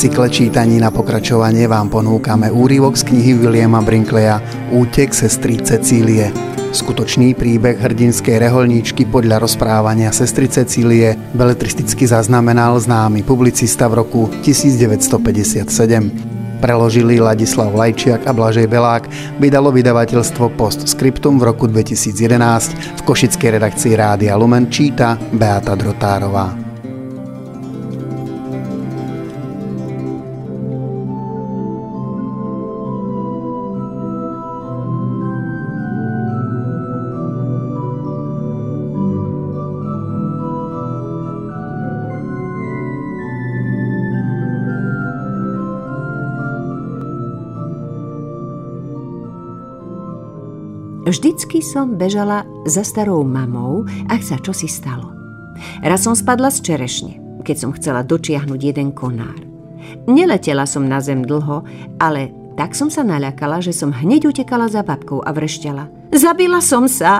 cykle čítaní na pokračovanie vám ponúkame úryvok z knihy Williama Brinkleya Útek sestry Cecílie. Skutočný príbeh hrdinskej reholníčky podľa rozprávania sestry Cecílie beletristicky zaznamenal známy publicista v roku 1957. Preložili Ladislav Lajčiak a Blažej Belák, vydalo vydavateľstvo Postscriptum v roku 2011, v košickej redakcii Rádia Lumen číta Beata Drotárová. Vždycky som bežala za starou mamou, ak sa čosi stalo. Raz som spadla z čerešne, keď som chcela dočiahnuť jeden konár. Neletela som na zem dlho, ale tak som sa naľakala, že som hneď utekala za babkou a vrešťala. Zabila som sa!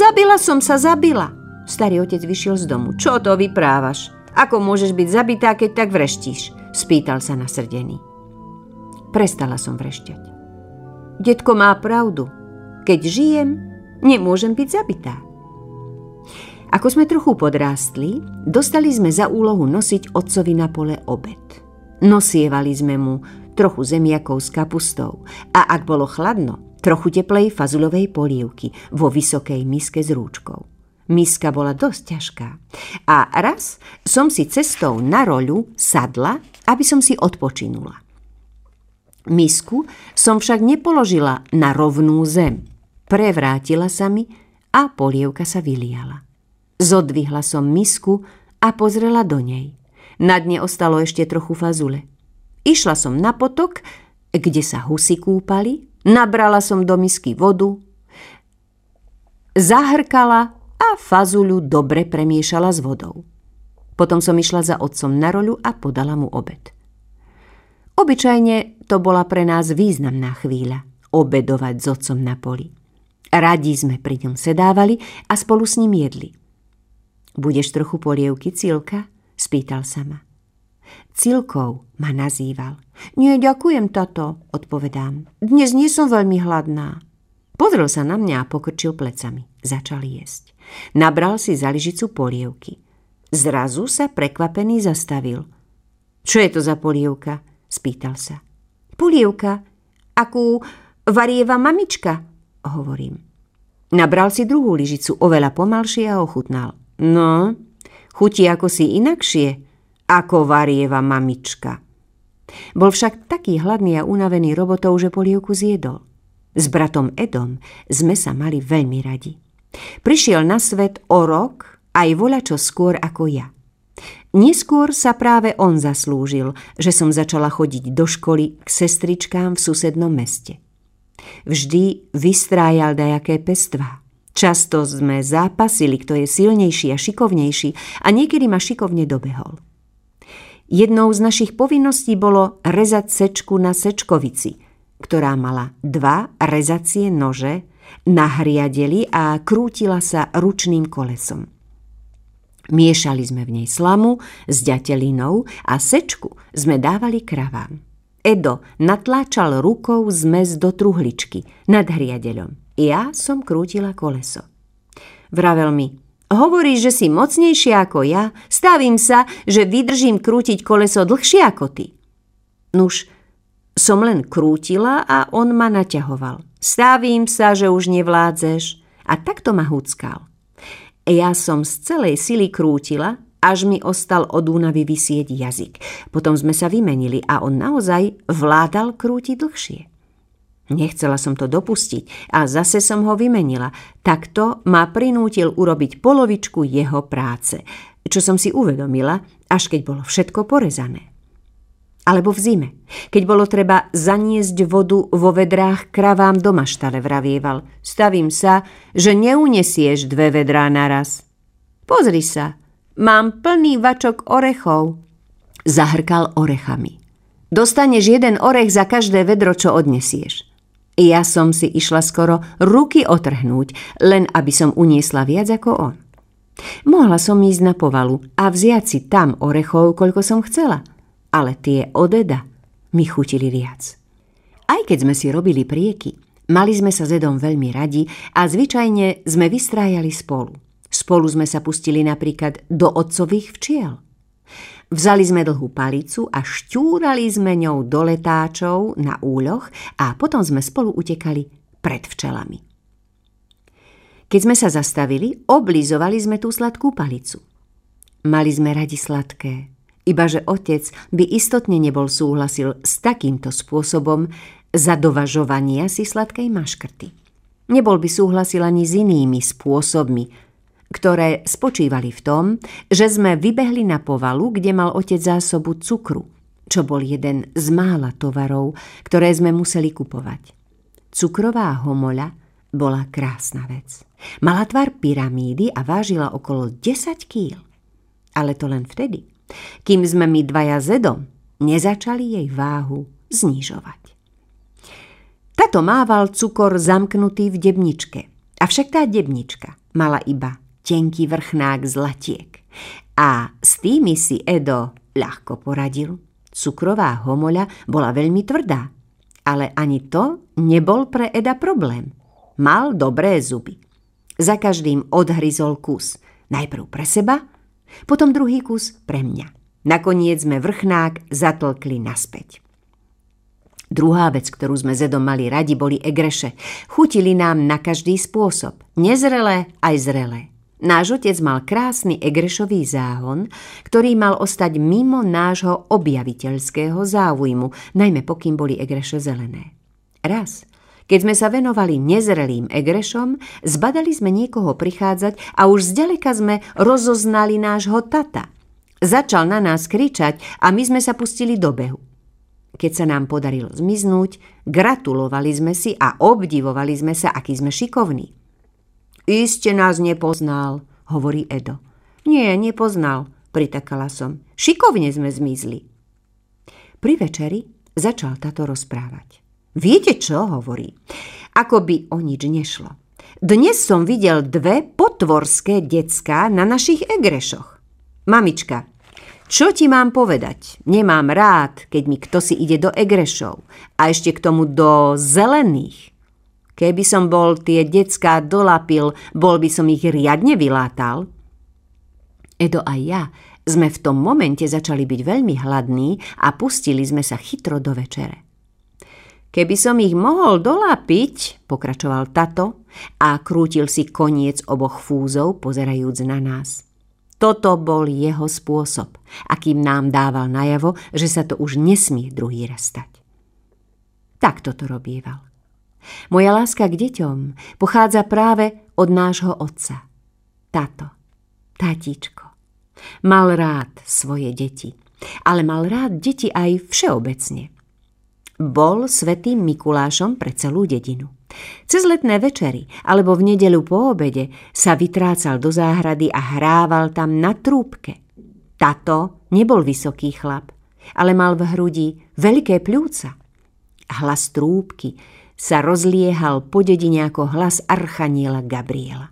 Starý otec vyšiel z domu. Čo to vyprávaš? Ako môžeš byť zabitá, keď tak vreštíš? Spýtal sa nasrdený. Prestala som vrešťať. Detko má pravdu. Keď žijem, nemôžem byť zabitá. Ako sme trochu podrástli, dostali sme za úlohu nosiť otcovi na pole obed. Nosievali sme mu trochu zemiakov s kapustou a ak bolo chladno, trochu teplej fazulovej polievky vo vysokej miske s rúčkou. Miska bola dosť ťažká a raz som si cestou na roľu sadla, aby som si odpočinula. Misku som však nepoložila na rovnú zem. Prevrátila sa mi a polievka sa vyliala. Zodvihla som misku a pozrela do nej. Na dne ostalo ešte trochu fazule. Išla som na potok, kde sa husy kúpali, nabrala som do misky vodu, zahrkala a fazuľu dobre premiešala s vodou. Potom som išla za otcom na roľu a podala mu obed. Obyčajne to bola pre nás významná chvíľa, obedovať s otcom na poli. Radi sme pri ňom sedávali a spolu s ním jedli. Budeš trochu polievky, Cilka? Spýtal sa ma. Cilkou ma nazýval. Nie, ďakujem, tato, odpovedám. Dnes nie som veľmi hladná. Pozrel sa na mňa a pokrčil plecami. Začal jesť. Nabral si za lyžicu polievky. Zrazu sa prekvapený zastavil. Čo je to za polievka? Spýtal sa. Polievka, akú varieva mamička, hovorím. Nabral si druhú lyžicu, oveľa pomalšie a ochutnal. No, chutí ako si inakšie, ako varieva mamička. Bol však taký hladný a unavený robotou, že polievku zjedol. S bratom Edom sme sa mali veľmi radi. Prišiel na svet o rok aj voľačo skôr ako ja. Neskôr sa práve on zaslúžil, že som začala chodiť do školy k sestričkám v susednom meste. Vždy vystrájal dajaké pestvá. Často sme zápasili, kto je silnejší a šikovnejší a niekedy ma šikovne dobehol. Jednou z našich povinností bolo rezať sečku na sečkovici, ktorá mala 2 rezacie nože na hriadeli a krútila sa ručným kolesom. Miešali sme v nej slamu s ďatelinou a sečku sme dávali kravám. Edo natláčal rukou zmes do truhličky nad hriadeľom. Ja som krútila koleso. Vravel mi, hovoríš, že si mocnejšia ako ja? Stavím sa, že vydržím krútiť koleso dlhšie ako ty. Nuž, som len krútila a on ma naťahoval. Stavím sa, že už nevládzeš. A takto ma húckal. Ja som z celej sily krútila, až mi ostal od únavy visieť jazyk. Potom sme sa vymenili a on naozaj vládal krútiť dlhšie. Nechcela som to dopustiť a zase som ho vymenila. Takto ma prinútil urobiť polovičku jeho práce, čo som si uvedomila, až keď bolo všetko porezané. Alebo v zime, keď bolo treba zaniesť vodu vo vedrách kravám do maštale, vravieval. Stavím sa, že neunesieš 2 vedrá naraz. Pozri sa, mám plný vačok orechov. Zahrkal orechami. Dostaneš 1 orech za každé vedro, čo odnesieš. Ja som si išla skoro ruky otrhnúť, len aby som uniesla viac ako on. Mohla som ísť na povalu a vziať si tam orechov, koľko som chcela. ale tie od Eda mi chutili viac. Aj keď sme si robili prieky, mali sme sa s Edom veľmi radi a zvyčajne sme vystrájali spolu. Spolu sme sa pustili napríklad do otcových včiel. Vzali sme dlhú palicu a šťúrali sme ňou do letáčov na úľoch a potom sme spolu utekali pred včelami. Keď sme sa zastavili, oblizovali sme tú sladkú palicu. Mali sme radi sladké, ibaže otec by istotne nebol súhlasil s takýmto spôsobom zadovažovania si sladkej maškrty. Nebol by súhlasil ani s inými spôsobmi, ktoré spočívali v tom, že sme vybehli na povalu, kde mal otec zásobu cukru, čo bol jeden z mála tovarov, ktoré sme museli kupovať. Cukrová homoľa bola krásna vec. Mala tvar pyramídy a vážila okolo 10 kýl. Ale to len vtedy, kým sme my dvaja s Edom nezačali jej váhu znižovať. Tato mával cukor zamknutý v debničke, avšak tá debnička mala iba tenký vrchnák z latiek. A s tými si Edo ľahko poradil. Cukrová homoľa bola veľmi tvrdá, ale ani to nebol pre Eda problém. Mal dobré zuby. Za každým odhryzol kus. Najprv pre seba, potom druhý kus pre mňa. Nakoniec sme vrchnák zatlkli naspäť. Druhá vec, ktorú sme s Edom mali radi, boli egreše. Chutili nám na každý spôsob. Nezrelé aj zrelé. Náš otec mal krásny egrešový záhon, ktorý mal ostať mimo nášho objaviteľského záujmu, najmä pokým boli egreše zelené. Raz, keď sme sa venovali nezrelým egrešom, zbadali sme niekoho prichádzať a už zďaleka sme rozoznali nášho tata. Začal na nás kričať a my sme sa pustili do behu. Keď sa nám podarilo zmiznúť, gratulovali sme si a obdivovali sme sa, akí sme šikovní. Iste nás nepoznal, hovorí Edo. Nie, nepoznal, pritakala som. Šikovne sme zmizli. Pri večeri začal tato rozprávať. Viete čo, hovorí? Ako by o nič nešlo. Dnes som videl 2 potvorské decká na našich egrešoch. Mamička, čo ti mám povedať? Nemám rád, keď mi kto si ide do egrešov a ešte k tomu do zelených. Keby som bol tie decká dolapil, bol by som ich riadne vylátal. Edo a ja sme v tom momente začali byť veľmi hladní a pustili sme sa chytro do večere. Keby som ich mohol dolapiť, pokračoval tato a krútil si koniec oboch fúzov, pozerajúc na nás. Toto bol jeho spôsob, akým nám dával najavo, že sa to už nesmie druhý raz stať. Takto to robieval. Moja láska k deťom pochádza práve od nášho otca. Tato, tatíčko, mal rád svoje deti, ale mal rád deti aj všeobecne. Bol svätým Mikulášom pre celú dedinu. Cez letné večery alebo v nedeľu po obede sa vytrácal do záhrady a hrával tam na trúbke. Tato nebol vysoký chlap, ale mal v hrudi veľké pľúca. Hlas trúbky sa rozliehal po dedine ako hlas archaniela Gabriela.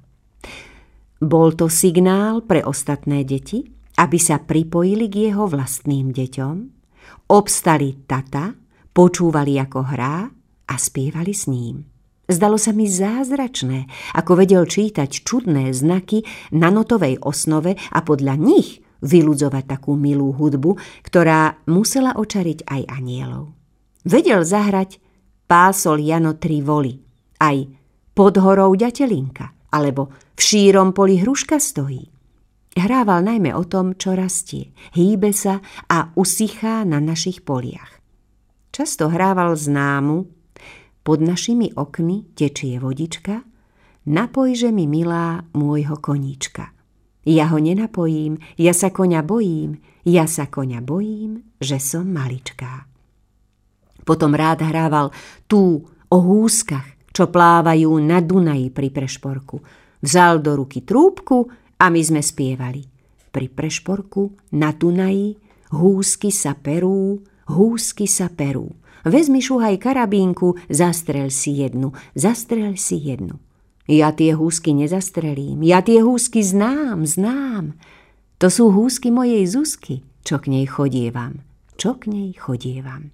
Bol to signál pre ostatné deti, aby sa pripojili k jeho vlastným deťom, obstali tata, počúvali ako hrá a spievali s ním. Zdalo sa mi zázračné, ako vedel čítať čudné znaky na notovej osnove a podľa nich vyludzovať takú milú hudbu, ktorá musela očariť aj anielov. Vedel zahrať Pásol Jano tri voli, aj Pod horou ďatelinka, alebo V šírom poli hruška stojí. Hrával najmä o tom, čo rastie, hýbe sa a usychá na našich poliach. Často hrával známu Pod našimi okny tečie vodička, napojže mi milá môjho koníčka. Ja ho nenapojím, ja sa koňa bojím, ja sa koňa bojím, že som maličká. Potom rád hrával tú o húskach, čo plávajú na Dunaji pri prešporku. Vzal do ruky trúbku a my sme spievali. Pri prešporku na Dunaji húsky sa perú, húsky sa perú. Vezmi šuhaj karabínku, zastrel si jednu, zastrel si jednu. Ja tie húsky nezastrelím, ja tie húsky znám. To sú húsky mojej Zuzky, čo k nej chodievam. čo k nej chodievam.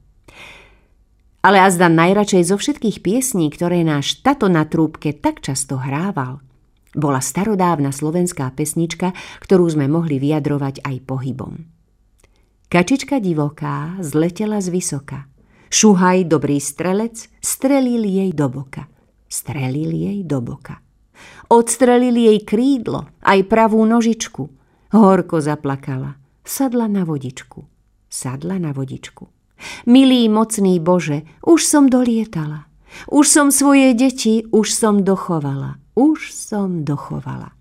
Ale azda najradšej zo všetkých piesní, ktoré náš tato na trúbke tak často hrával, bola starodávna slovenská pesnička, ktorú sme mohli vyjadrovať aj pohybom. Kačička divoká zletela z vysoka. Šuhaj, dobrý strelec, strelil jej do boka. Strelil jej do boka. Odstrelil jej krídlo, aj pravú nožičku. Horko zaplakala. Sadla na vodičku. Sadla na vodičku. Milý, mocný Bože, už som dolietala. Už som svoje deti, už som dochovala. Už som dochovala.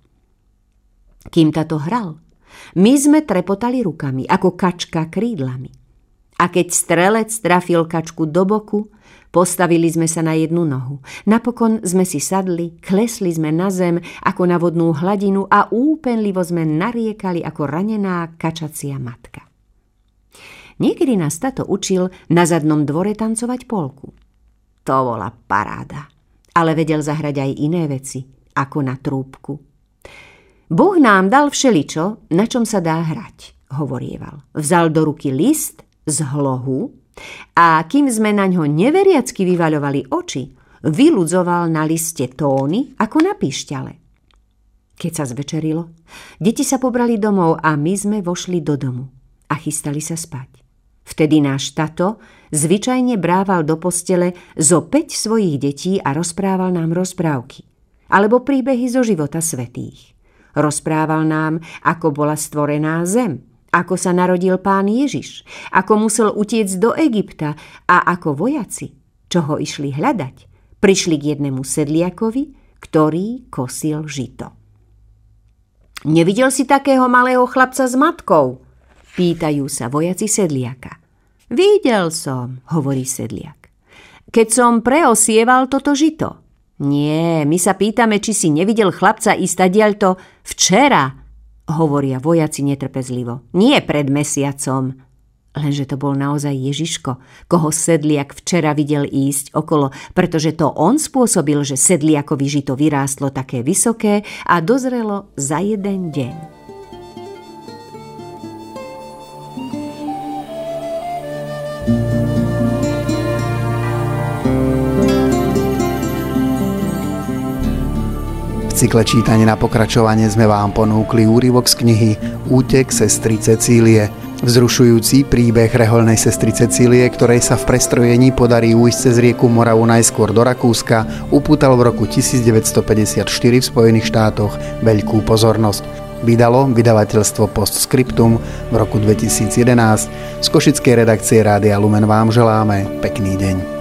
Kým táto hral, my sme trepotali rukami, ako kačka krídlami. A keď strelec trafil kačku do boku, postavili sme sa na jednu nohu. Napokon sme si sadli, klesli sme na zem ako na vodnú hladinu a úpenlivo sme nariekali ako ranená kačacia matka. Niekedy nás tato učil na zadnom dvore tancovať polku. To bola paráda, ale vedel zahrať aj iné veci, ako na trúbku. Boh nám dal všeličo, na čom sa dá hrať, hovorieval. Vzal do ruky list z hlohu a kým sme na ňo neveriacky vyvaľovali oči, vyľudzoval na liste tóny ako na píšťale. Keď sa zvečerilo, deti sa pobrali domov a my sme vošli do domu a chystali sa spať. Vtedy náš tato zvyčajne brával do postele zo 5 svojich detí a rozprával nám rozprávky alebo príbehy zo života svätých. Rozprával nám, ako bola stvorená zem, ako sa narodil Pán Ježiš, ako musel utiecť do Egypta a ako vojaci, čo ho išli hľadať, prišli k jednému sedliakovi, ktorý kosil žito. Nevidel si takého malého chlapca s matkou? Pýtajú sa vojaci sedliaka. Videl som, hovorí sedliak. Keď som preosieval toto žito. Nie, my sa pýtame, či si nevidel chlapca ísť tadiaľto včera, hovoria vojaci netrpezlivo. Nie pred mesiacom. Lenže to bol naozaj Ježiško, koho sedliak včera videl ísť okolo, pretože to on spôsobil, že sedliakovi žito vyrástlo také vysoké a dozrelo za jeden deň. V cykle čítania na pokračovanie sme vám ponúkli úryvok z knihy Útek sestry Cecílie. Vzrušujúci príbeh rehoľnej sestry Cecílie, ktorej sa v prestrojení podarí ujsť cez rieku Moravu najskôr do Rakúska, upútal v roku 1954 v Spojených štátoch veľkú pozornosť. Vydalo vydavateľstvo Postscriptum v roku 2011. Z košickej redakcie Rádia Lumen vám želáme pekný deň.